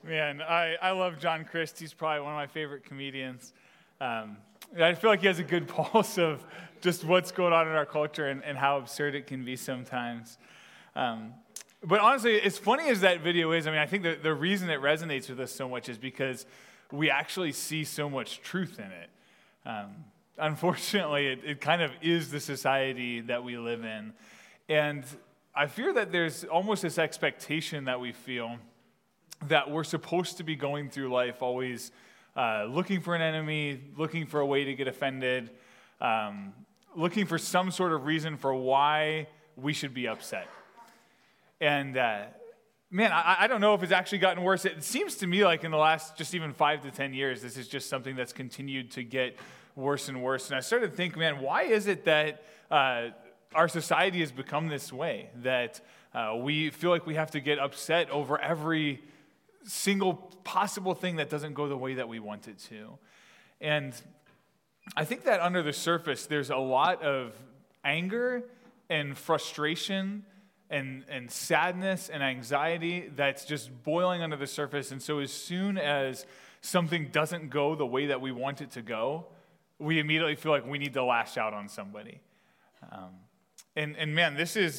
Man, I love John Crist. He's probably one of my favorite comedians. I feel like he has a good pulse of just what's going on in our culture and how absurd it can be sometimes. But honestly, as funny as that video is, I think the reason it resonates with us so much is because we actually see so much truth in it. Unfortunately, it kind of is the society that we live in. And I fear that there's almost this expectation that we feel that we're supposed to be going through life always looking for an enemy, looking for a way to get offended, looking for some sort of reason for why we should be upset. And man, I don't know if it's actually gotten worse. It seems to me like in the last just even 5 to 10 years, this is just something that's continued to get worse and worse. And I started to think, man, why is it that our society has become this way, that we feel like we have to get upset over every single possible thing that doesn't go the way that we want it to? And I think that under the surface, there's a lot of anger and frustration and sadness and anxiety that's just boiling under the surface. And so as soon as something doesn't go the way that we want it to go, we immediately feel like we need to lash out on somebody. And man, this is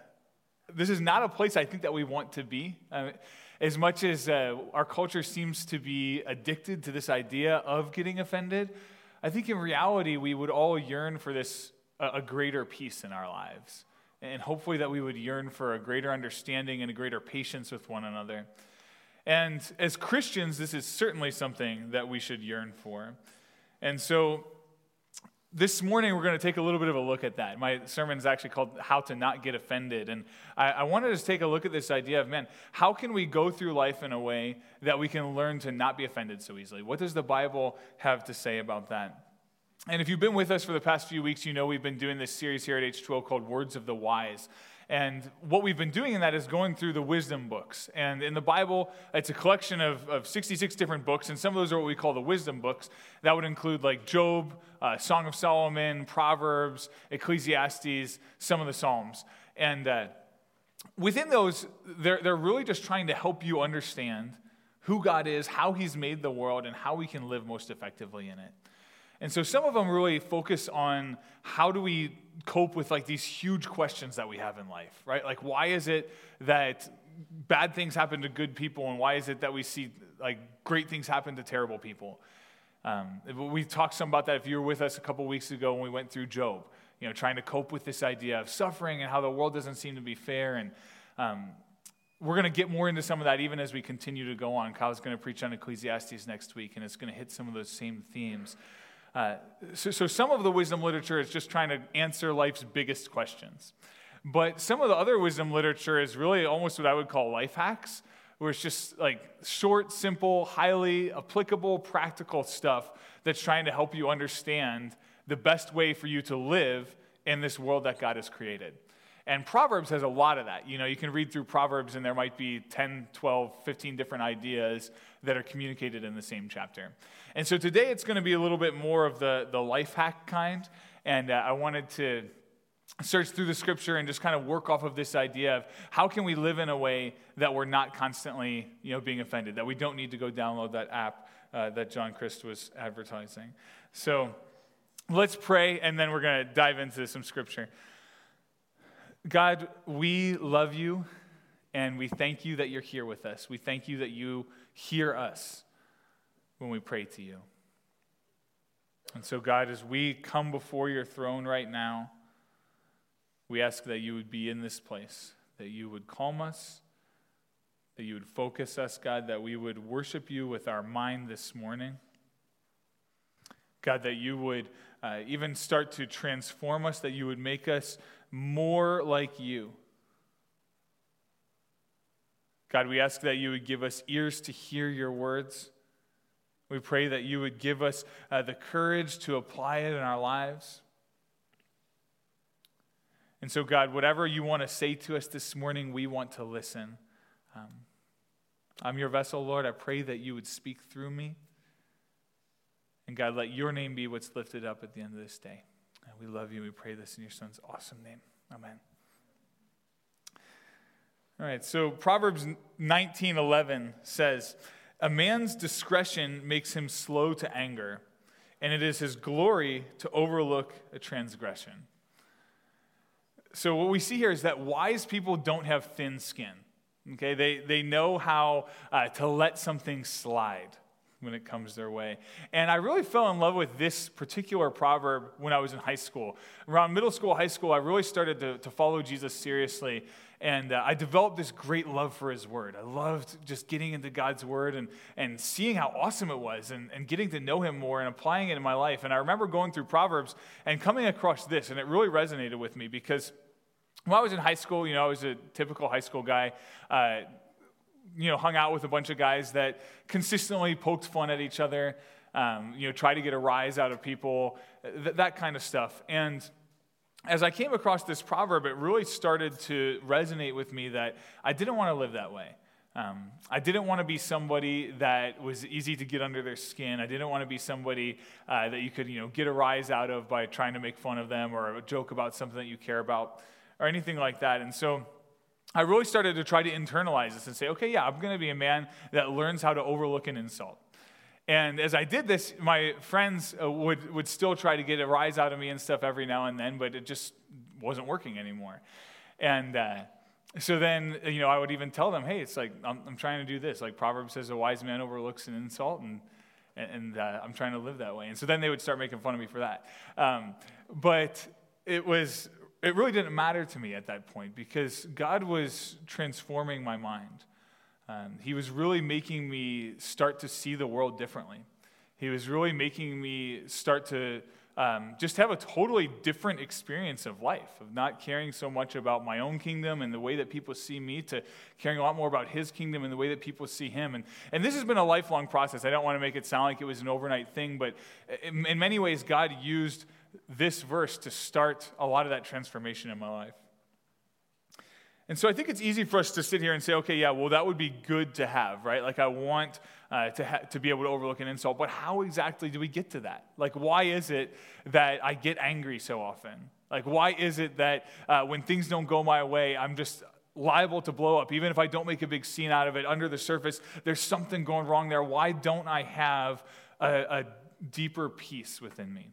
not a place I think that we want to be. As much as our culture seems to be addicted to this idea of getting offended, I think in reality we would all yearn for this a greater peace in our lives. And hopefully that we would yearn for a greater understanding and a greater patience with one another. And as Christians, this is certainly something that we should yearn for. And so this morning, we're going to take a little bit of a look at that. My sermon is actually called How to Not Get Offended. And I wanted to take a look at this idea of, man, how can we go through life in a way that we can learn to not be offended so easily? What does the Bible have to say about that? And if you've been with us for the past few weeks, you know we've been doing this series here at H2O called Words of the Wise. And what we've been doing in that is going through the wisdom books. And in the Bible, it's a collection of 66 different books, and some of those are what we call the wisdom books. That would include like Job, Song of Solomon, Proverbs, Ecclesiastes, some of the Psalms. And within those, they're really just trying to help you understand who God is, how He's made the world, and how we can live most effectively in it. And so some of them really focus on how do we cope with like these huge questions that we have in life, right? Like, why is it that bad things happen to good people, and why is it that we see like great things happen to terrible people? We talked some about that if you were with us a couple weeks ago when we went through Job, trying to cope with this idea of suffering and how the world doesn't seem to be fair. And we're going to get more into some of that even as we continue to go on. Kyle's going to preach on Ecclesiastes next week, and it's going to hit some of those same themes. So some of the wisdom literature is just trying to answer life's biggest questions. But some of the other wisdom literature is really almost what I would call life hacks, where it's just like short, simple, highly applicable, practical stuff that's trying to help you understand the best way for you to live in this world that God has created. And Proverbs has a lot of that. You can read through Proverbs and there might be 10, 12, 15 different ideas that are communicated in the same chapter. And so today it's going to be a little bit more of the life hack kind. And I wanted to search through the scripture and just kind of work off of this idea of how can we live in a way that we're not constantly being offended, that we don't need to go download that app that John Crist was advertising. So let's pray, and then we're going to dive into some scripture. God, we love you, and we thank you that you're here with us. We thank you that you hear us when we pray to you. And so, God, as we come before your throne right now, we ask that you would be in this place, that you would calm us, that you would focus us, God, that we would worship you with our mind this morning. God, that you would even start to transform us, that you would make us more like you. God, we ask that you would give us ears to hear your words. We pray that you would give us the courage to apply it in our lives. And so, God, whatever you want to say to us this morning, we want to listen. I'm your vessel, Lord. I pray that you would speak through me. And God, let your name be what's lifted up at the end of this day. And we love you. We pray this in your son's awesome name. Amen. All right, so Proverbs 19:11 says, "A man's discretion makes him slow to anger, and it is his glory to overlook a transgression." So what we see here is that wise people don't have thin skin. Okay, they know how to let something slide when it comes their way. And I really fell in love with this particular proverb when I was in high school. Around middle school, high school, I really started to follow Jesus seriously. And I developed this great love for his word. I loved just getting into God's word and seeing how awesome it was and getting to know him more and applying it in my life. And I remember going through Proverbs and coming across this, and it really resonated with me because when I was in high school, I was a typical high school guy, hung out with a bunch of guys that consistently poked fun at each other, tried to get a rise out of people, that kind of stuff. And as I came across this proverb, it really started to resonate with me that I didn't want to live that way. I didn't want to be somebody that was easy to get under their skin. I didn't want to be somebody that you could, get a rise out of by trying to make fun of them or a joke about something that you care about or anything like that. And so I really started to try to internalize this and say, okay, yeah, I'm going to be a man that learns how to overlook an insult. And as I did this, my friends would still try to get a rise out of me and stuff every now and then, but it just wasn't working anymore. And so then, I would even tell them, hey, it's like, I'm trying to do this. Like Proverbs says, a wise man overlooks an insult, and I'm trying to live that way. And so then they would start making fun of me for that. But it really didn't matter to me at that point because God was transforming my mind. He was really making me start to see the world differently. He was really making me start to just have a totally different experience of life, of not caring so much about my own kingdom and the way that people see me to caring a lot more about his kingdom and the way that people see him. And this has been a lifelong process. I don't want to make it sound like it was an overnight thing, but in many ways, God used this verse to start a lot of that transformation in my life. And so I think it's easy for us to sit here and say, okay, yeah, well, that would be good to have, right? Like I want to be able to overlook an insult, but how exactly do we get to that? Like why is it that I get angry so often? Like why is it that when things don't go my way, I'm just liable to blow up? Even if I don't make a big scene out of it, under the surface, there's something going wrong there. Why don't I have a deeper peace within me?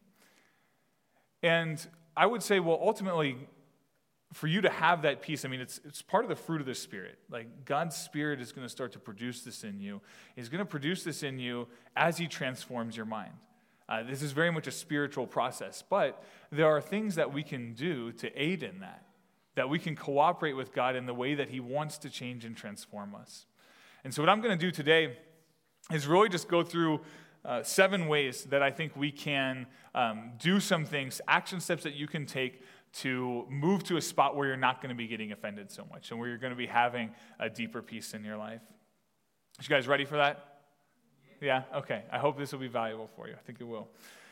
And I would say, well, ultimately, for you to have that peace, it's part of the fruit of the Spirit. Like God's Spirit is going to start to produce this in you. He's going to produce this in you as he transforms your mind. This is very much a spiritual process, but there are things that we can do to aid in that we can cooperate with God in the way that he wants to change and transform us. And so what I'm going to do today is really just go through 7 ways that I think we can do some things, action steps that you can take to move to a spot where you're not going to be getting offended so much and where you're going to be having a deeper peace in your life. You guys ready for that? Yeah? Okay. I hope this will be valuable for you. I think it will.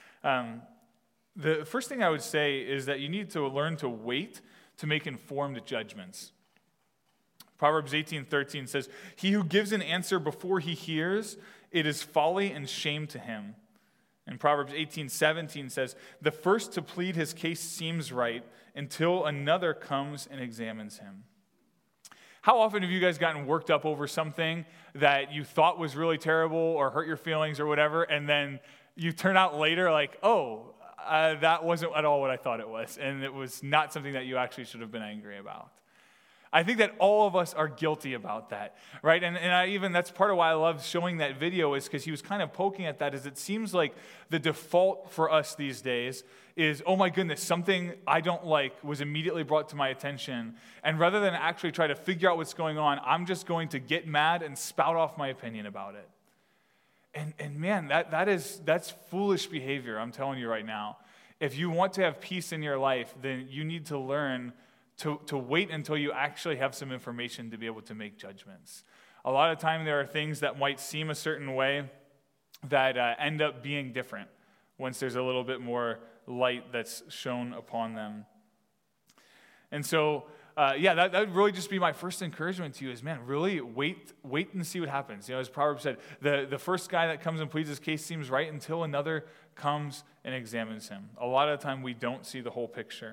The first thing I would say is that you need to learn to wait to make informed judgments. Proverbs 18:13 says, "He who gives an answer before he hears, it is folly and shame to him." And Proverbs 18:17 says, "The first to plead his case seems right until another comes and examines him." How often have you guys gotten worked up over something that you thought was really terrible or hurt your feelings or whatever, and then you turn out later like, that wasn't at all what I thought it was, and it was not something that you actually should have been angry about? I think that all of us are guilty about that, right? And that's part of why I love showing that video is because he was kind of poking at that, is it seems like the default for us these days is, oh my goodness, something I don't like was immediately brought to my attention. And rather than actually try to figure out what's going on, I'm just going to get mad and spout off my opinion about it. And man, that's foolish behavior, I'm telling you right now. If you want to have peace in your life, then you need to learn to wait until you actually have some information to be able to make judgments. A lot of time there are things that might seem a certain way that end up being different once there's a little bit more light that's shown upon them. And so, that would really just be my first encouragement to you is, man, really wait and see what happens. As Proverbs said, the first guy that comes and pleads his case seems right until another comes and examines him. A lot of the time we don't see the whole picture.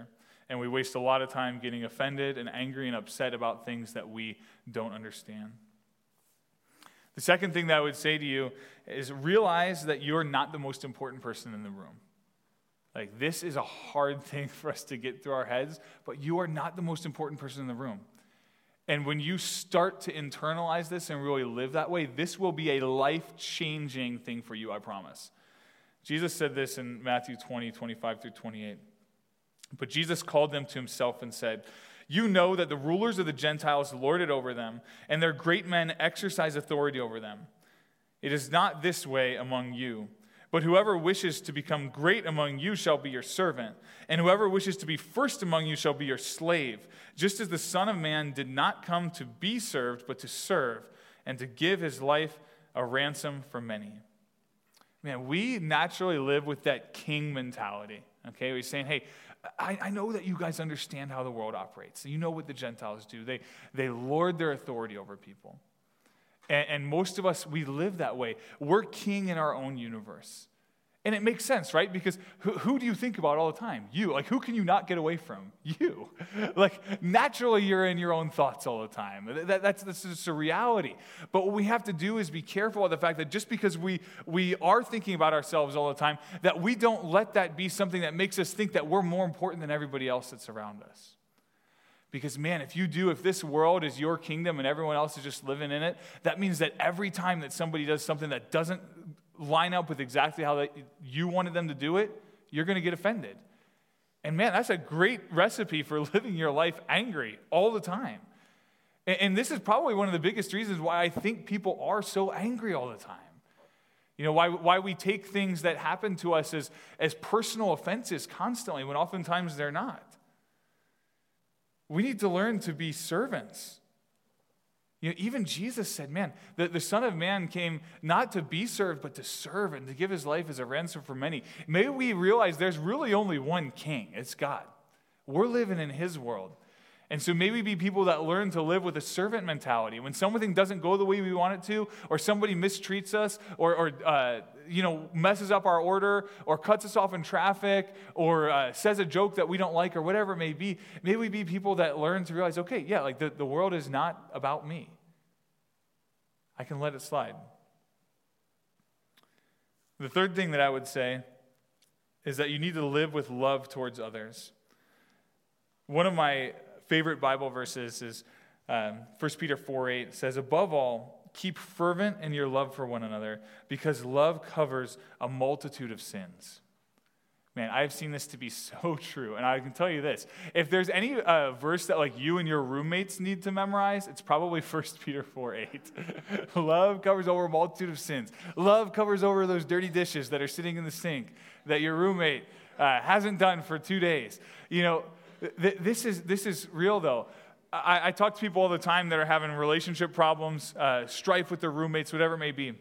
And we waste a lot of time getting offended and angry and upset about things that we don't understand. The second thing that I would say to you is realize that you're not the most important person in the room. Like, this is a hard thing for us to get through our heads, but you are not the most important person in the room. And when you start to internalize this and really live that way, this will be a life-changing thing for you, I promise. Jesus said this in Matthew 20, 25 through 28. But Jesus called them to himself and said, "You know that the rulers of the Gentiles lord it over them, and their great men exercise authority over them. It is not this way among you. But whoever wishes to become great among you shall be your servant, and whoever wishes to be first among you shall be your slave, just as the Son of Man did not come to be served, but to serve, and to give his life a ransom for many." Man, we naturally live with that king mentality, okay? We're saying, hey, I know that you guys understand how the world operates. You know what the Gentiles do. They lord their authority over people. And most of us, we live that way. We're king in our own universe. And it makes sense, right? Because who do you think about all the time? You. Like, who can you not get away from? You. Like, naturally, you're in your own thoughts all the time. That's just a reality. But what we have to do is be careful of the fact that just because we are thinking about ourselves all the time, that we don't let that be something that makes us think that we're more important than everybody else that's around us. Because, man, if this world is your kingdom and everyone else is just living in it, that means that every time that somebody does something that doesn't line up with exactly how you wanted them to do it, you're going to get offended. And, man, that's a great recipe for living your life angry all the time. And this is probably one of the biggest reasons why I think people are so angry all the time. You know, why we take things that happen to us as personal offenses constantly when oftentimes they're not. We need to learn to be servants. You know, even Jesus said, man, the Son of Man came not to be served, but to serve and to give his life as a ransom for many. May we realize there's really only one king. It's God. We're living in his world. And so may we be people that learn to live with a servant mentality. When something doesn't go the way we want it to, or somebody mistreats us, or messes up our order, or cuts us off in traffic, or says a joke that we don't like, or whatever it may be we be people that learn to realize, okay, yeah, like the world is not about me. I can let it slide. The third thing that I would say is that you need to live with love towards others. One of my favorite Bible verses is 1 Peter 4:8 says, "Above all, keep fervent in your love for one another, because love covers a multitude of sins." Man, I've seen this to be so true. And I can tell you this. If there's any verse that like you and your roommates need to memorize, it's probably 1 Peter 4:8. Love covers over a multitude of sins. Love covers over those dirty dishes that are sitting in the sink that your roommate hasn't done for 2 days. You know, this is real, though. I talk to people all the time that are having relationship problems, strife with their roommates, whatever it may be.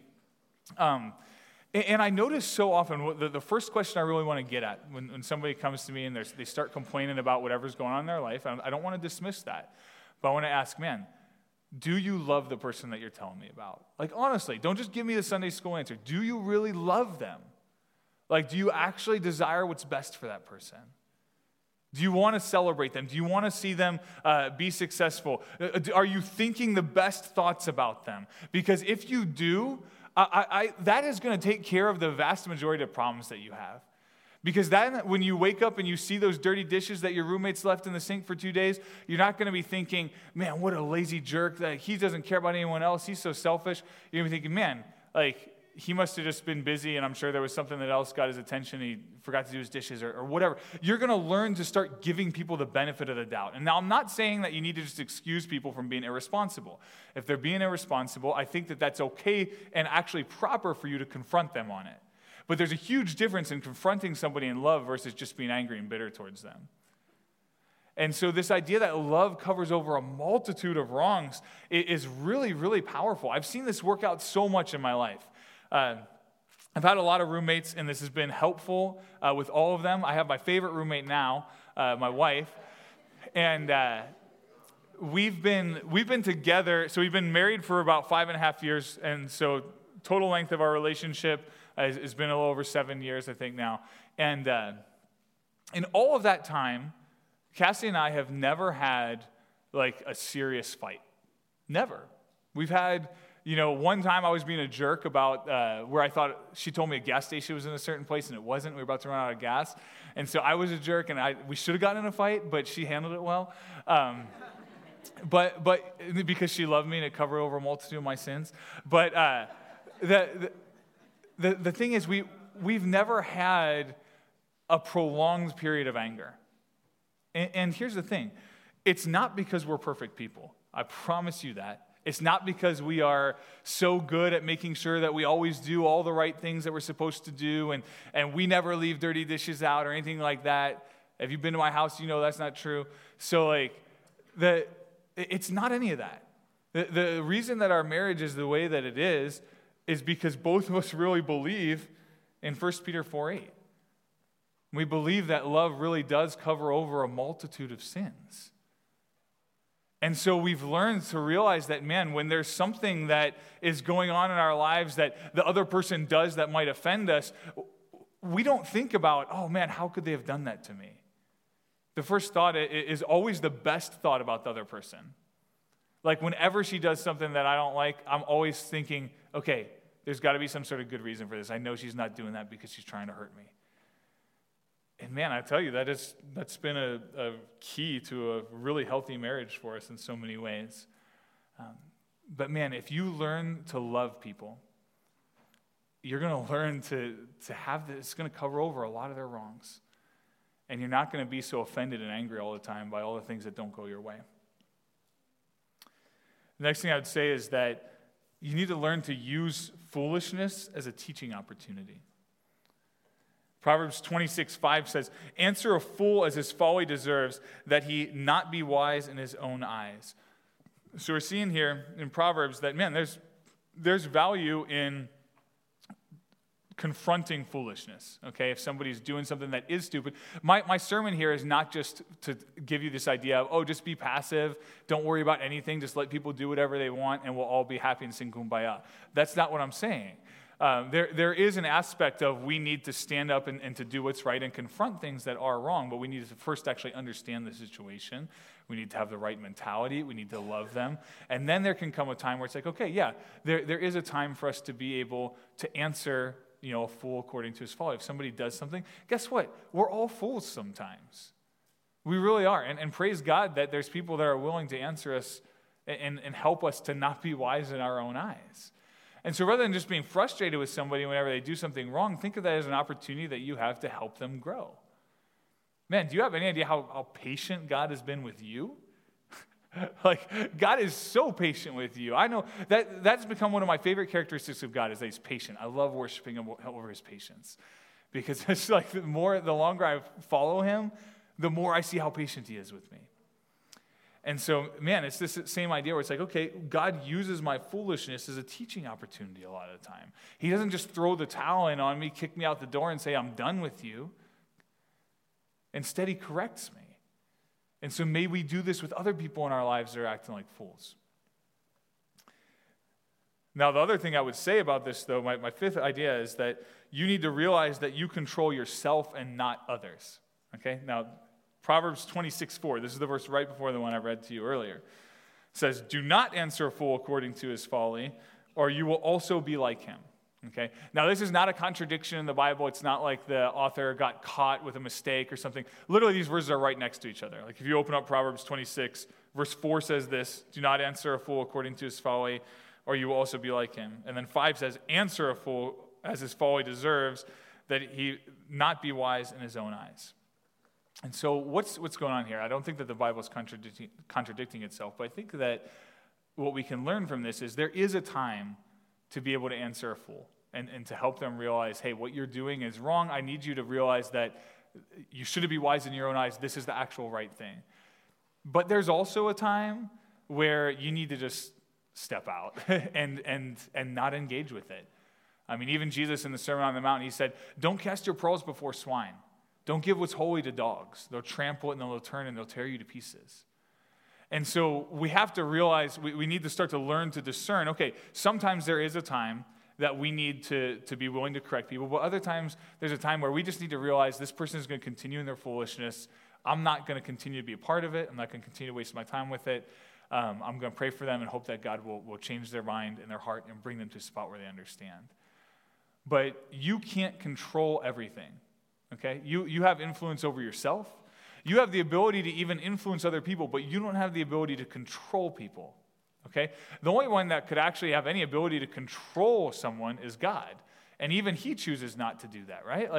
And I notice so often, the first question I really want to get at when somebody comes to me and they start complaining about whatever's going on in their life, I don't want to dismiss that. But I want to ask, man, do you love the person that you're telling me about? Like, honestly, don't just give me the Sunday school answer. Do you really love them? Like, do you actually desire what's best for that person? Do you want to celebrate them? Do you want to see them be successful? Are you thinking the best thoughts about them? Because if you do, that is going to take care of the vast majority of problems that you have. Because then when you wake up and you see those dirty dishes that your roommates left in the sink for 2 days, you're not going to be thinking, man, what a lazy jerk. That he doesn't care about anyone else. He's so selfish. You're going to be thinking, man, like, he must have just been busy, and I'm sure there was something that else got his attention. He forgot to do his dishes or whatever. You're going to learn to start giving people the benefit of the doubt. And now I'm not saying that you need to just excuse people from being irresponsible. If they're being irresponsible, I think that that's okay and actually proper for you to confront them on it. But there's a huge difference in confronting somebody in love versus just being angry and bitter towards them. And so this idea that love covers over a multitude of wrongs is really, really powerful. I've seen this work out so much in my life. I've had a lot of roommates, and this has been helpful with all of them. I have my favorite roommate now, my wife, and we've been together. So we've been married for about 5.5 years, and so total length of our relationship has been a little over 7 years, I think now. And in all of that time, Cassie and I have never had like a serious fight. Never. We've had, one time I was being a jerk about where I thought she told me a gas station was in a certain place and it wasn't. We were about to run out of gas. And so I was a jerk and we should have gotten in a fight, but she handled it well. But because she loved me and it covered over a multitude of my sins. But the thing is, we've never had a prolonged period of anger. And here's the thing. It's not because we're perfect people. I promise you that. It's not because we are so good at making sure that we always do all the right things that we're supposed to do and we never leave dirty dishes out or anything like that. If you've been to my house, you know that's not true. So it's not any of that. The reason that our marriage is the way that it is because both of us really believe in 1 Peter 4:8. We believe that love really does cover over a multitude of sins. And so we've learned to realize that, man, when there's something that is going on in our lives that the other person does that might offend us, we don't think about, oh, man, how could they have done that to me? The first thought is always the best thought about the other person. Like whenever she does something that I don't like, I'm always thinking, okay, there's got to be some sort of good reason for this. I know she's not doing that because she's trying to hurt me. And man, I tell you, that's been a key to a really healthy marriage for us in so many ways. But man, if you learn to love people, you're going to learn to have this. It's going to cover over a lot of their wrongs. And you're not going to be so offended and angry all the time by all the things that don't go your way. The next thing I would say is that you need to learn to use foolishness as a teaching opportunity. Proverbs 26:5 says, "Answer a fool as his folly deserves, that he not be wise in his own eyes." So we're seeing here in Proverbs that, man, there's value in confronting foolishness, okay? If somebody's doing something that is stupid. My sermon here is not just to give you this idea of, just be passive, don't worry about anything, just let people do whatever they want, and we'll all be happy and sing Kumbaya. That's not what I'm saying. There is an aspect of we need to stand up and to do what's right and confront things that are wrong, but we need to first actually understand the situation. We need to have the right mentality. We need to love them. And then there can come a time where it's like, okay, yeah, there is a time for us to be able to answer a fool according to his folly. If somebody does something, guess what? We're all fools sometimes. We really are. And praise God that there's people that are willing to answer us and help us to not be wise in our own eyes. And so rather than just being frustrated with somebody whenever they do something wrong, think of that as an opportunity that you have to help them grow. Man, do you have any idea how patient God has been with you? God is so patient with you. I know that's become one of my favorite characteristics of God is that he's patient. I love worshiping him over his patience. Because it's like the longer I follow him, the more I see how patient he is with me. And so, man, it's this same idea where it's like, okay, God uses my foolishness as a teaching opportunity a lot of the time. He doesn't just throw the towel in on me, kick me out the door, and say, I'm done with you. Instead, he corrects me. And so may we do this with other people in our lives that are acting like fools. Now, the other thing I would say about this, though, my fifth idea is that you need to realize that you control yourself and not others. Okay? Now, Proverbs 26:4, this is the verse right before the one I read to you earlier, says, "Do not answer a fool according to his folly, or you will also be like him." Okay? Now, this is not a contradiction in the Bible. It's not like the author got caught with a mistake or something. Literally, these verses are right next to each other. Like if you open up Proverbs 26, verse 4 says this, "Do not answer a fool according to his folly, or you will also be like him." And then 5 says, "Answer a fool as his folly deserves, that he not be wise in his own eyes." And so what's going on here? I don't think that the Bible is contradicting itself, but I think that what we can learn from this is there is a time to be able to answer a fool and to help them realize, hey, what you're doing is wrong. I need you to realize that you shouldn't be wise in your own eyes. This is the actual right thing. But there's also a time where you need to just step out and not engage with it. I mean, even Jesus in the Sermon on the Mount, he said, don't cast your pearls before swine. Don't give what's holy to dogs. They'll trample it and they'll turn and they'll tear you to pieces. And so we have to realize, we need to start to learn to discern, okay, sometimes there is a time that we need to be willing to correct people, but other times there's a time where we just need to realize this person is going to continue in their foolishness. I'm not going to continue to be a part of it. I'm not going to continue to waste my time with it. I'm going to pray for them and hope that God will change their mind and their heart and bring them to a spot where they understand. But you can't control everything, okay? You have influence over yourself. You have the ability to even influence other people, but you don't have the ability to control people, okay? The only one that could actually have any ability to control someone is God. And even he chooses not to do that, right?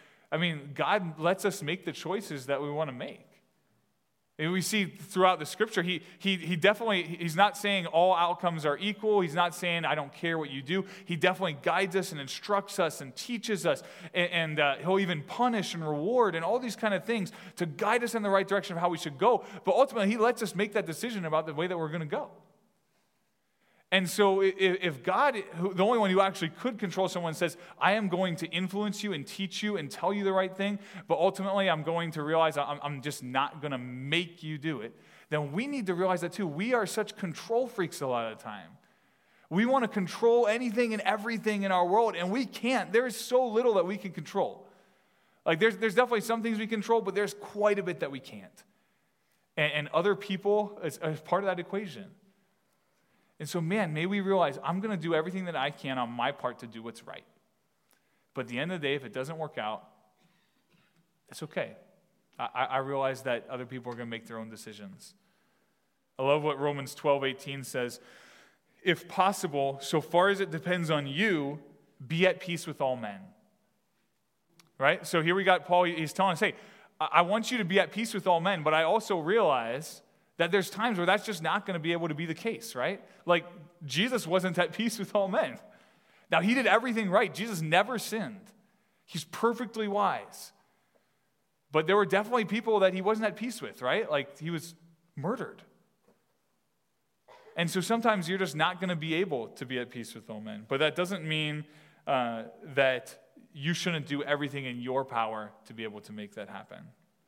God lets us make the choices that we want to make. And we see throughout the scripture, he's not saying all outcomes are equal. He's not saying, I don't care what you do. He definitely guides us and instructs us and teaches us. And he'll even punish and reward and all these kind of things to guide us in the right direction of how we should go. But ultimately, he lets us make that decision about the way that we're going to go. And so if God, the only one who actually could control someone, says, I am going to influence you and teach you and tell you the right thing, but ultimately I'm going to realize I'm just not going to make you do it, then we need to realize that too. We are such control freaks a lot of the time. We want to control anything and everything in our world, and we can't. There is so little that we can control. There's definitely some things we control, but there's quite a bit that we can't. And other people is part of that equation. And so, may we realize I'm going to do everything that I can on my part to do what's right. But at the end of the day, if it doesn't work out, it's okay. I realize that other people are going to make their own decisions. I love what Romans 12:18 says. If possible, so far as it depends on you, be at peace with all men. Right? So here we got Paul, he's telling us, hey, I want you to be at peace with all men, but I also realize that there's times where that's just not going to be able to be the case, right? Jesus wasn't at peace with all men. Now, he did everything right. Jesus never sinned. He's perfectly wise. But there were definitely people that he wasn't at peace with, right? He was murdered. And so sometimes you're just not going to be able to be at peace with all men. But that doesn't mean that you shouldn't do everything in your power to be able to make that happen.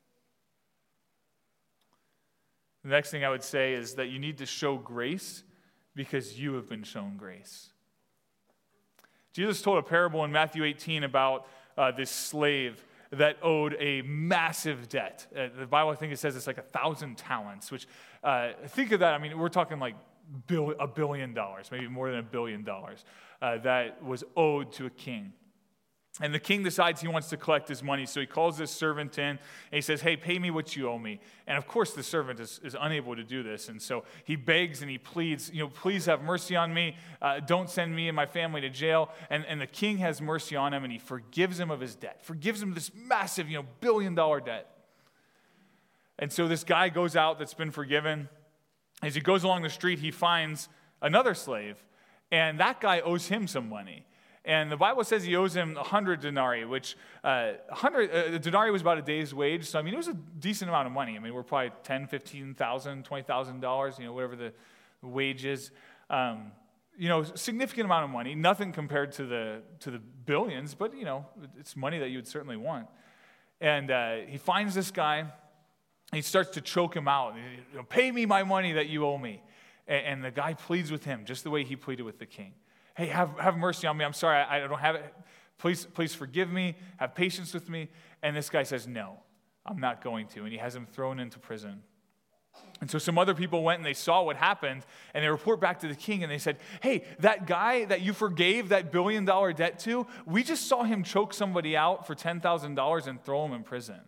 The next thing I would say is that you need to show grace because you have been shown grace. Jesus told a parable in Matthew 18 about this slave that owed a massive debt. The Bible, I think it says it's 1,000 talents, which, think of that, we're talking $1 billion, maybe more than $1 billion, that was owed to a king. And the king decides he wants to collect his money, so he calls this servant in, and he says, hey, pay me what you owe me. And of course, the servant is unable to do this, and so he begs and he pleads, please have mercy on me, don't send me and my family to jail. And the king has mercy on him, and he forgives him of his debt, forgives him this massive, $1 billion debt. And so this guy goes out that's been forgiven. As he goes along the street, he finds another slave, and that guy owes him some money. And the Bible says he owes him 100 denarii, which a denarii was about a day's wage. So, it was a decent amount of money. We're probably $10,000, $15,000, $20,000, whatever the wage is. Significant amount of money. Nothing compared to the billions, but, it's money that you would certainly want. And he finds this guy. He starts to choke him out. Pay me my money that you owe me. And the guy pleads with him just the way he pleaded with the king. Hey, have mercy on me. I'm sorry, I don't have it. Please forgive me. Have patience with me. And this guy says, no, I'm not going to. And he has him thrown into prison. And so some other people went and they saw what happened, and they report back to the king, and they said, hey, that guy that you forgave that $1 billion debt to, we just saw him choke somebody out for $10,000 and throw him in prison.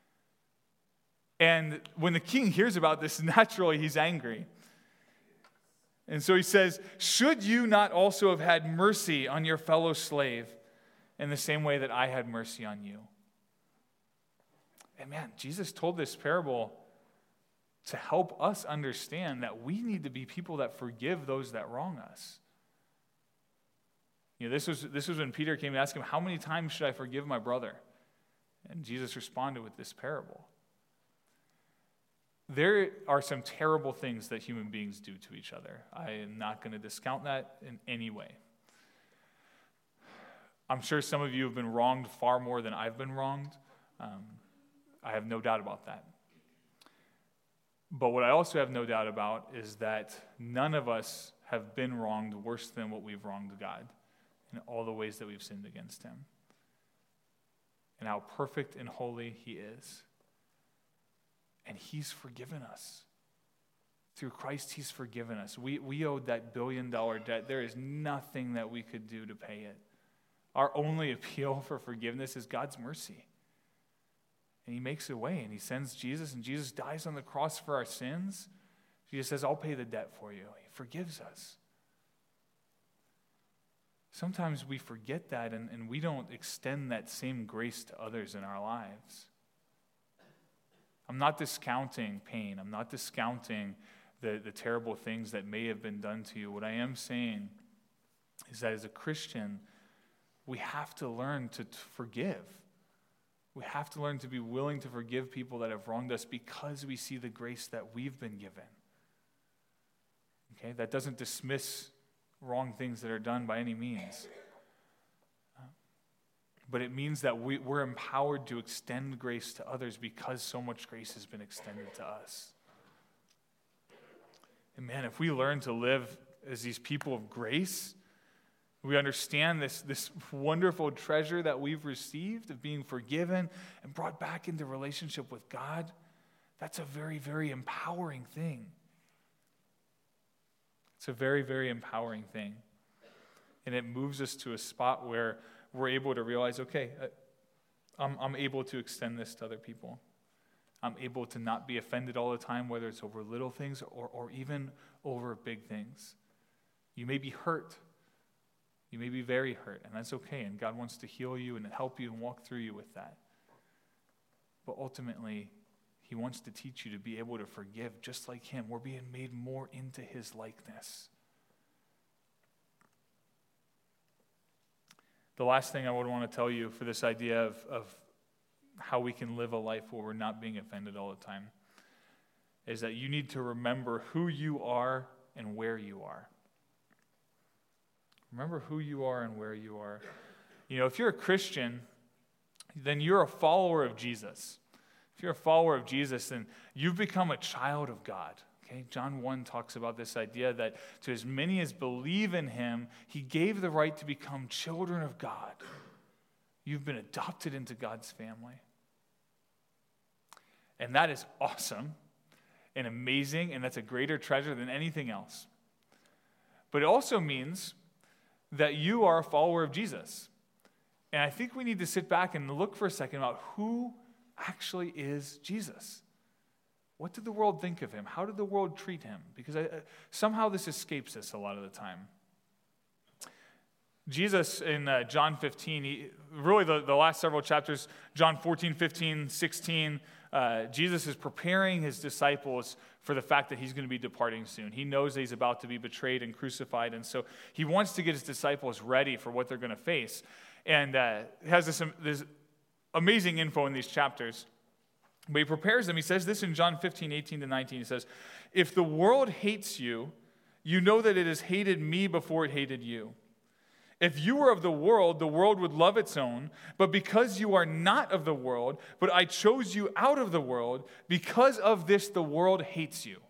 And when the king hears about this, naturally he's angry. And so he says, should you not also have had mercy on your fellow slave in the same way that I had mercy on you? And Jesus told this parable to help us understand that we need to be people that forgive those that wrong us. This was when Peter came and asked him, how many times should I forgive my brother? And Jesus responded with this parable. There are some terrible things that human beings do to each other. I am not going to discount that in any way. I'm sure some of you have been wronged far more than I've been wronged. I have no doubt about that. But what I also have no doubt about is that none of us have been wronged worse than what we've wronged God in all the ways that we've sinned against him. And how perfect and holy he is. And he's forgiven us. Through Christ, he's forgiven us. We owed that $1 billion debt. There is nothing that we could do to pay it. Our only appeal for forgiveness is God's mercy. And he makes a way, and he sends Jesus, and Jesus dies on the cross for our sins. Jesus says, I'll pay the debt for you. He forgives us. Sometimes we forget that, and we don't extend that same grace to others in our lives. I'm not discounting pain. I'm not discounting the terrible things that may have been done to you. What I am saying is that as a Christian, we have to learn to forgive. We have to learn to be willing to forgive people that have wronged us because we see the grace that we've been given. Okay, that doesn't dismiss wrong things that are done by any means. But it means that we're empowered to extend grace to others because so much grace has been extended to us. And man, if we learn to live as these people of grace, we understand this wonderful treasure that we've received of being forgiven and brought back into relationship with God, that's a very, very empowering thing. It's a very, very empowering thing. And it moves us to a spot where we're able to realize, okay, I'm able to extend this to other people. I'm able to not be offended all the time, whether it's over little things or even over big things. You may be hurt. You may be very hurt, and that's okay, and God wants to heal you and help you and walk through you with that. But ultimately, he wants to teach you to be able to forgive just like him. We're being made more into his likeness. The last thing I would want to tell you for this idea of how we can live a life where we're not being offended all the time is that you need to remember who you are and where you are. Remember who you are and where you are. You know, if you're a Christian, then you're a follower of Jesus. If you're a follower of Jesus, then you've become a child of God. Okay? John 1 talks about this idea that to as many as believe in him, he gave the right to become children of God. You've been adopted into God's family. And that is awesome and amazing, and that's a greater treasure than anything else. But it also means that you are a follower of Jesus. And I think we need to sit back and look for a second about who actually is Jesus. What did the world think of him? How did the world treat him? Because somehow this escapes us a lot of the time. Jesus in John 15, really the last several chapters, John 14, 15, 16, Jesus is preparing his disciples for the fact that he's going to be departing soon. He knows that he's about to be betrayed and crucified, and so he wants to get his disciples ready for what they're going to face. And has this amazing info in these chapters. But he prepares them. He says this in John 15, 18 to 19. He says, if the world hates you, you know that it has hated me before it hated you. If you were of the world would love its own. But because you are not of the world, but I chose you out of the world, because of this the world hates you.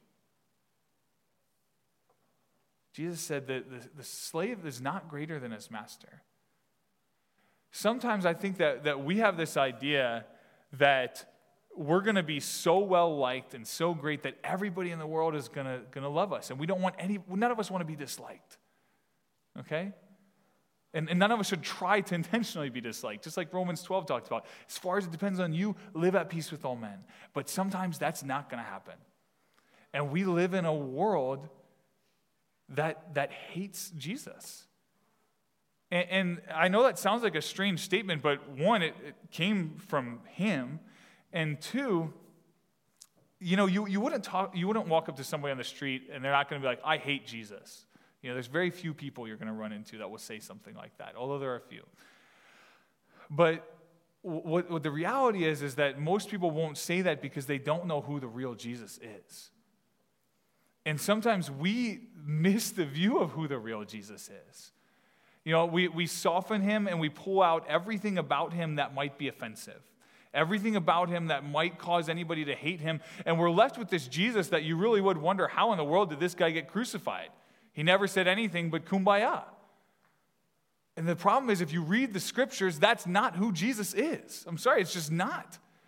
Jesus said that the slave is not greater than his master. Sometimes I think that we have this idea that we're going to be so well liked and so great that everybody in the world is going to love us, and none of us want to be disliked. Okay? And none of us should try to intentionally be disliked, just like Romans 12 talked about. As far as it depends on you, live at peace with all men. But sometimes that's not going to happen. And we live in a world that hates Jesus. And I know that sounds like a strange statement, but one, it came from him. And two, you know, you wouldn't walk up to somebody on the street and they're not going to be like, I hate Jesus. You know, there's very few people you're going to run into that will say something like that, although there are a few. But what the reality is that most people won't say that because they don't know who the real Jesus is. And sometimes we miss the view of who the real Jesus is. You know, we soften him and we pull out everything about him that might be offensive. Everything about him that might cause anybody to hate him. And we're left with this Jesus that you really would wonder, how in the world did this guy get crucified? He never said anything but kumbaya. And the problem is, if you read the scriptures, that's not who Jesus is. I'm sorry, it's just not.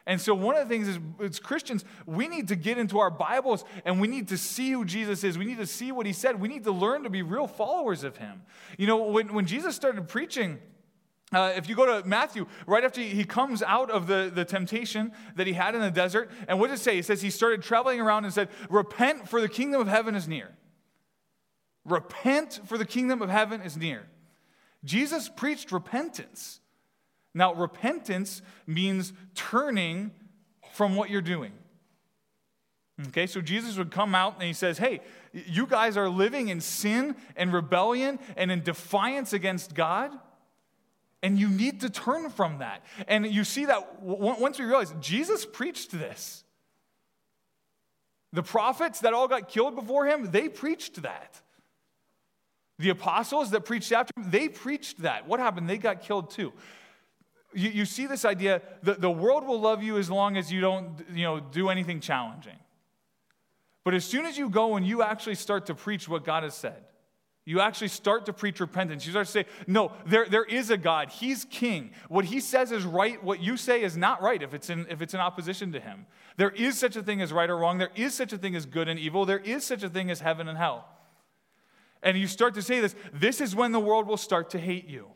And so one of the things is, as Christians, we need to get into our Bibles and we need to see who Jesus is. We need to see what he said. We need to learn to be real followers of him. You know, when Jesus started preaching, if you go to Matthew, right after he comes out of the temptation that he had in the desert, and what does it say? It says he started traveling around and said, repent, for the kingdom of heaven is near. Repent, for the kingdom of heaven is near. Jesus preached repentance. Now, repentance means turning from what you're doing. Okay, so Jesus would come out and he says, hey, you guys are living in sin and rebellion and in defiance against God, and you need to turn from that. And you see that once we realize Jesus preached this. The prophets that all got killed before him, they preached that. The apostles that preached after him, they preached that. What happened? They got killed too. You see this idea that the world will love you as long as you don't do anything challenging. But as soon as you go and you actually start to preach what God has said, you actually start to preach repentance. You start to say, no, there is a God. He's king. What he says is right. What you say is not right if it's in opposition to him. There is such a thing as right or wrong. There is such a thing as good and evil. There is such a thing as heaven and hell. And you start to say this. This is when the world will start to hate you.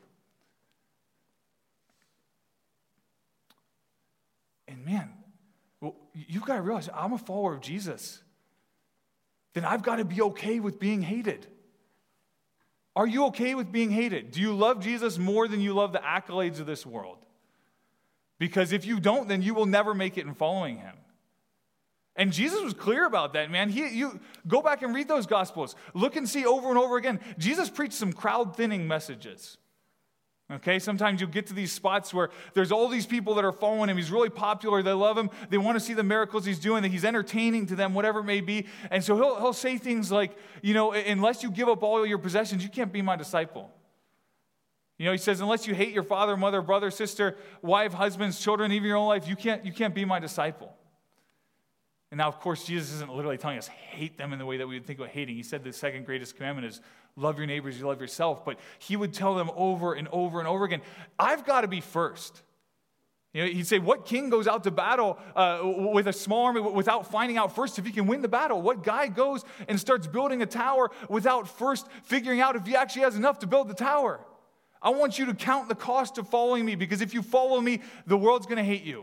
And man, well, you've got to realize, I'm a follower of Jesus. Then I've got to be okay with being hated. Are you okay with being hated? Do you love Jesus more than you love the accolades of this world? Because if you don't, then you will never make it in following him. And Jesus was clear about that, man. You go back and read those Gospels. Look and see over and over again. Jesus preached some crowd-thinning messages. Okay, sometimes you'll get to these spots where there's all these people that are following him. He's really popular. They love him. They want to see the miracles he's doing, that he's entertaining to them, whatever it may be. And so he'll say things like, unless you give up all your possessions, you can't be my disciple. He says, unless you hate your father, mother, brother, sister, wife, husbands, children, even your own life, you can't be my disciple. And now, of course, Jesus isn't literally telling us hate them in the way that we would think about hating. He said the second greatest commandment is love your neighbors, you love yourself. But he would tell them over and over and over again, I've got to be first. He'd say, what king goes out to battle with a small army without finding out first if he can win the battle? What guy goes and starts building a tower without first figuring out if he actually has enough to build the tower? I want you to count the cost of following me, because if you follow me, the world's going to hate you.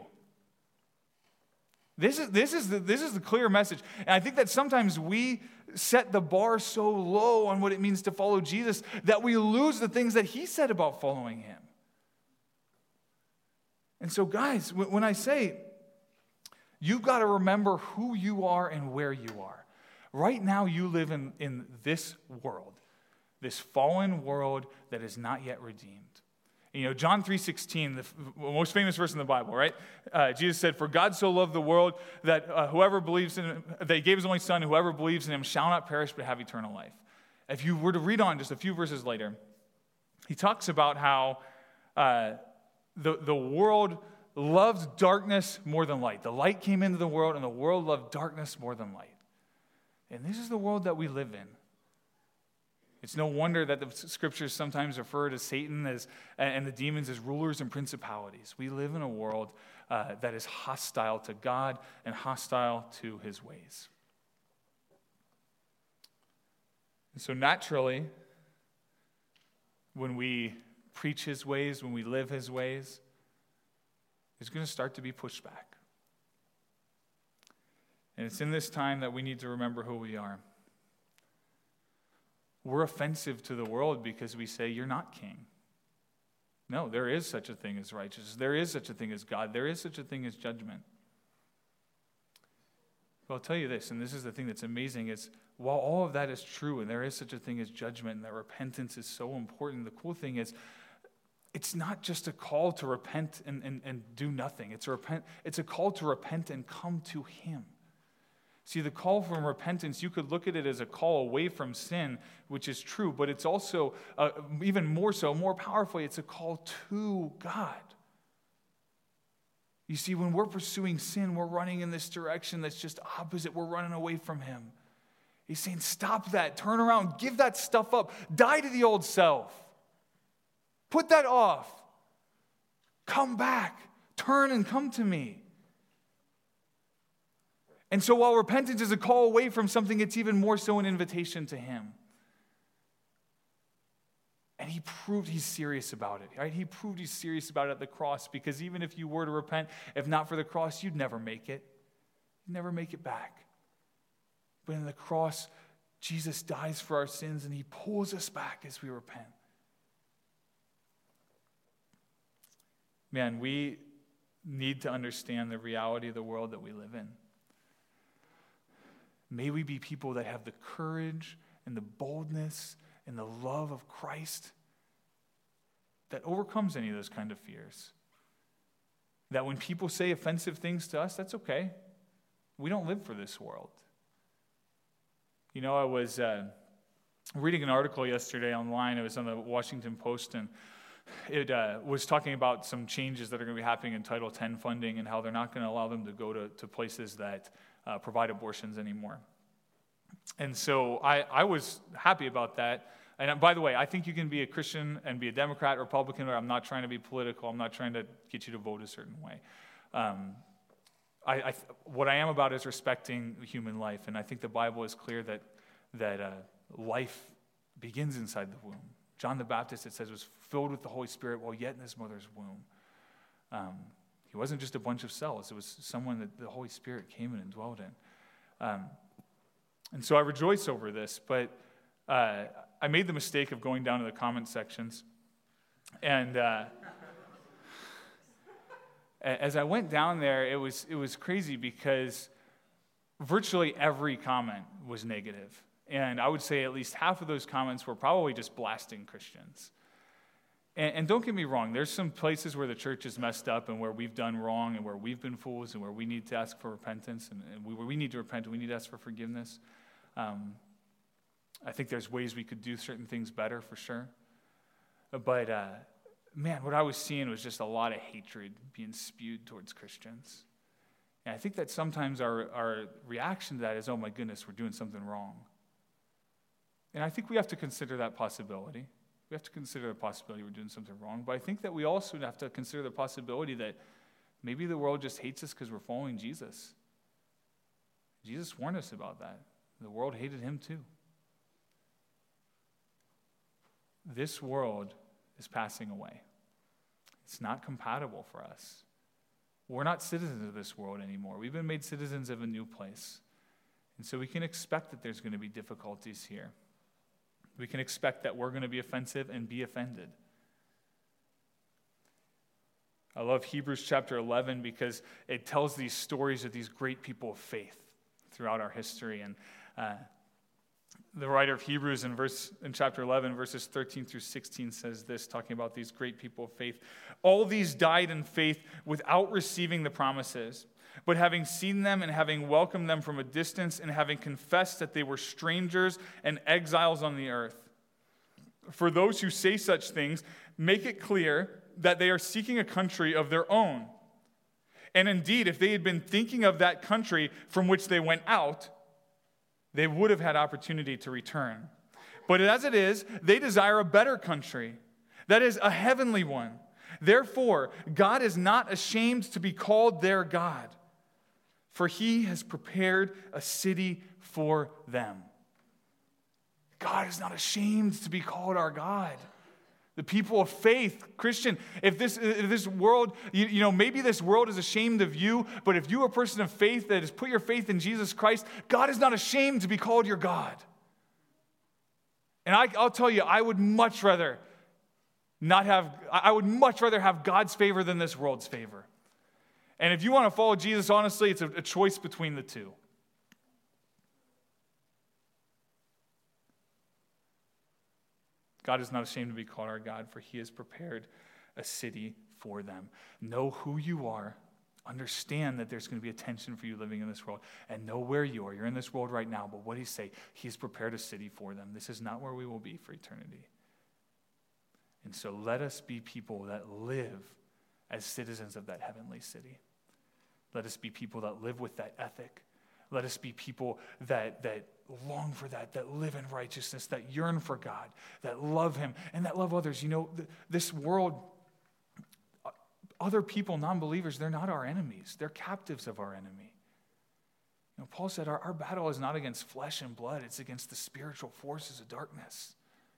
This is the clear message. And I think that sometimes we set the bar so low on what it means to follow Jesus that we lose the things that he said about following him. And so, guys, when I say you've got to remember who you are and where you are. Right now you live in this world, this fallen world that is not yet redeemed. John 3:16, the most famous verse in the Bible, right? Jesus said, for God so loved the world that whoever believes in him, that he gave his only son, whoever believes in him shall not perish but have eternal life. If you were to read on just a few verses later, he talks about how the world loved darkness more than light. The light came into the world, and the world loved darkness more than light. And this is the world that we live in. It's no wonder that the scriptures sometimes refer to Satan and the demons as rulers and principalities. We live in a world that is hostile to God and hostile to his ways. And so naturally, when we preach his ways, when we live his ways, there's going to start to be pushback. And it's in this time that we need to remember who we are. We're offensive to the world because we say, you're not king. No, there is such a thing as righteousness. There is such a thing as God. There is such a thing as judgment. But I'll tell you this, and this is the thing that's amazing, is while all of that is true, and there is such a thing as judgment, and that repentance is so important, the cool thing is, it's not just a call to repent and do nothing. It's a call to repent and come to him. See, the call from repentance, you could look at it as a call away from sin, which is true, but it's also, even more so, more powerfully, it's a call to God. You see, when we're pursuing sin, we're running in this direction that's just opposite. We're running away from him. He's saying, stop that, turn around, give that stuff up, die to the old self. Put that off. Come back, turn and come to me. And so while repentance is a call away from something, it's even more so an invitation to him. And he proved he's serious about it, right? He proved he's serious about it at the cross, because even if you were to repent, if not for the cross, you'd never make it. You'd never make it back. But in the cross, Jesus dies for our sins, and he pulls us back as we repent. Man, we need to understand the reality of the world that we live in. May we be people that have the courage and the boldness and the love of Christ that overcomes any of those kind of fears. That when people say offensive things to us, that's okay. We don't live for this world. You know, I was reading an article yesterday online. It was on the Washington Post, and it was talking about some changes that are going to be happening in Title X funding and how they're not going to allow them to go to places that provide abortions anymore. And so I was happy about that. And by the way, I think you can be a Christian and be a Democrat, Republican, or I'm not trying to be political. I'm not trying to get you to vote a certain way. What I am about is respecting human life, and I think the Bible is clear that life begins inside the womb. John the Baptist, it says, was filled with the Holy Spirit while yet in his mother's womb. He wasn't just a bunch of cells. It was someone that the Holy Spirit came in and dwelled in. And so I rejoice over this, but I made the mistake of going down to the comment sections. And as I went down there, it was crazy because virtually every comment was negative. And I would say at least half of those comments were probably just blasting Christians. And don't get me wrong, there's some places where the church is messed up and where we've done wrong and where we've been fools and where we need to ask for repentance and where we need to repent and we need to ask for forgiveness. I think there's ways we could do certain things better for sure. But man, what I was seeing was just a lot of hatred being spewed towards Christians. And I think that sometimes our reaction to that is, oh my goodness, we're doing something wrong. And I think we have to consider that possibility. We have to consider the possibility we're doing something wrong. But I think that we also have to consider the possibility that maybe the world just hates us because we're following Jesus. Jesus warned us about that. The world hated him too. This world is passing away. It's not compatible for us. We're not citizens of this world anymore. We've been made citizens of a new place. And so we can expect that there's going to be difficulties here. We can expect that we're going to be offensive and be offended. I love Hebrews chapter 11 because it tells these stories of these great people of faith throughout our history. And the writer of Hebrews in chapter 11, verses 13 through 16 says this, talking about these great people of faith. All these died in faith without receiving the promises, but having seen them and having welcomed them from a distance and having confessed that they were strangers and exiles on the earth. For those who say such things, make it clear that they are seeking a country of their own. And indeed, if they had been thinking of that country from which they went out, they would have had opportunity to return. But as it is, they desire a better country, that is, a heavenly one. Therefore, God is not ashamed to be called their God, for he has prepared a city for them. God is not ashamed to be called our God. The people of faith, Christian, if this world, maybe this world is ashamed of you, but if you're a person of faith that has put your faith in Jesus Christ, God is not ashamed to be called your God. And I'll tell you, I would much rather have God's favor than this world's favor. And if you want to follow Jesus, honestly, it's a choice between the two. God is not ashamed to be called our God, for he has prepared a city for them. Know who you are. Understand that there's going to be a tension for you living in this world. And know where you are. You're in this world right now, but what did he say? He's prepared a city for them. This is not where we will be for eternity. And so let us be people that live as citizens of that heavenly city. Let us be people that live with that ethic. Let us be people that long for that live in righteousness, that yearn for God, that love him, and that love others. This world, other people, non-believers, they're not our enemies. They're captives of our enemy. Paul said our battle is not against flesh and blood, it's against the spiritual forces of darkness.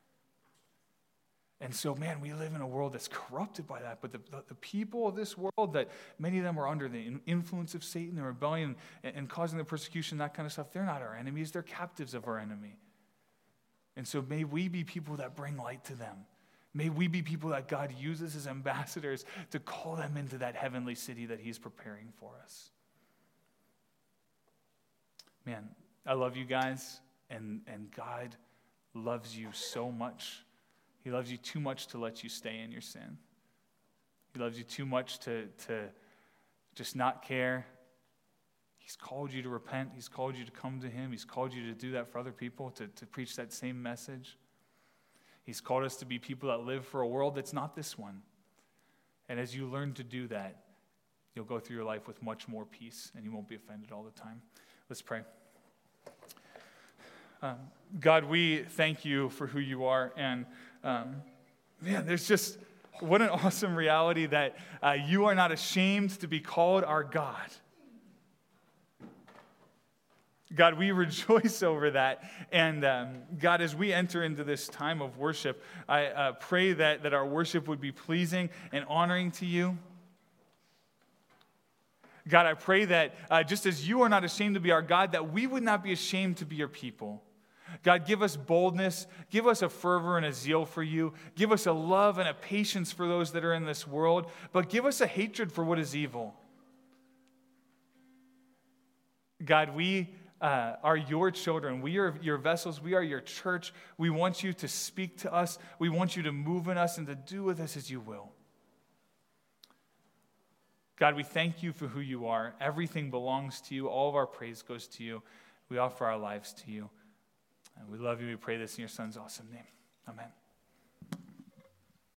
And so, man, we live in a world that's corrupted by that. But the people of this world, that many of them are under the influence of Satan, the rebellion, and causing the persecution, that kind of stuff, they're not our enemies. They're captives of our enemy. And so may we be people that bring light to them. May we be people that God uses as ambassadors to call them into that heavenly city that he's preparing for us. Man, I love you guys, and God loves you so much. He loves you too much to let you stay in your sin. He loves you too much to just not care. He's called you to repent. He's called you to come to him. He's called you to do that for other people, to preach that same message. He's called us to be people that live for a world that's not this one. And as you learn to do that, you'll go through your life with much more peace, and you won't be offended all the time. Let's pray. God, we thank you for who you are. And man, there's just, what an awesome reality that you are not ashamed to be called our God. God, we rejoice over that. And God, as we enter into this time of worship, I pray that our worship would be pleasing and honoring to you. God, I pray that just as you are not ashamed to be our God, that we would not be ashamed to be your people. God, give us boldness, give us a fervor and a zeal for you, give us a love and a patience for those that are in this world, but give us a hatred for what is evil. God, we are your children. We are your vessels. We are your church. We want you to speak to us. We want you to move in us and to do with us as you will. God, we thank you for who you are. Everything belongs to you. All of our praise goes to you. We offer our lives to you. And we love you. We pray this in your son's awesome name. Amen.